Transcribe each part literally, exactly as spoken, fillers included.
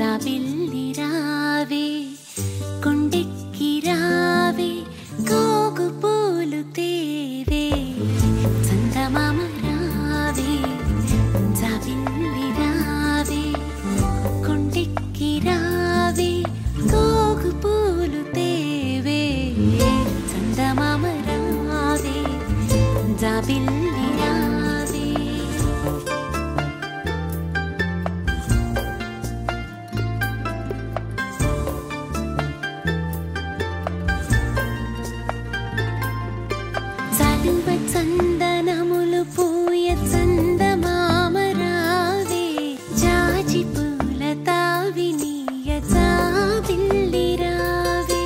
జాబిల్లి రావే కొండెక్కి రావే గోగు పూలు తేవే చందమామ రావే జాబిల్లి రావే కొండెక్కి రావే గోగు పూలు తేవే చందమామ రావే జాబిల్లి రావే చలువ చందనములు పూయ చందమామ రావే జాజి పూల తావినీయ జాబిల్లి రావే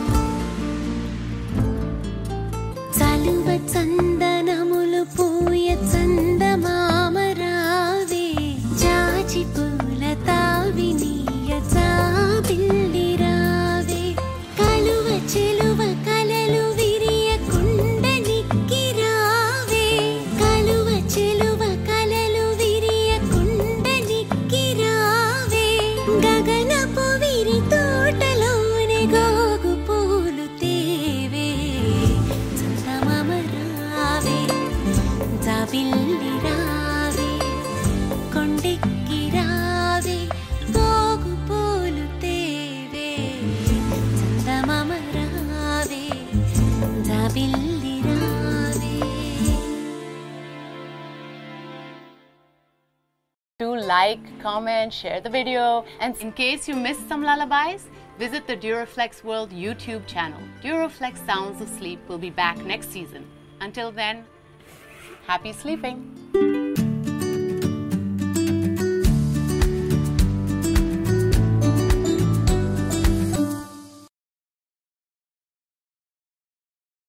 చలువ చందనములు పూయ చందమామ రావే జాజి పూల తావినీయ జాబిల్లి రావే కలువ చెలువ కలలు విరియ కుండనిక్కి రావే కలువ చెలువ కలలు విరియ కుండనిక్కి రావే గగనపు విరి తోటలోనే గోగు పూలు తేవే చందమామ రావే జాబిల్లి రావే కొండెక్కి రావే గోగు పూలు తేవే చందమామ రావే జాబిల్లి రావే. Do like, comment, share the video, and in case you missed some lullabies, visit the Duraflex World YouTube channel. Duraflex Sounds of Sleep will be back next season. Until then, happy sleeping!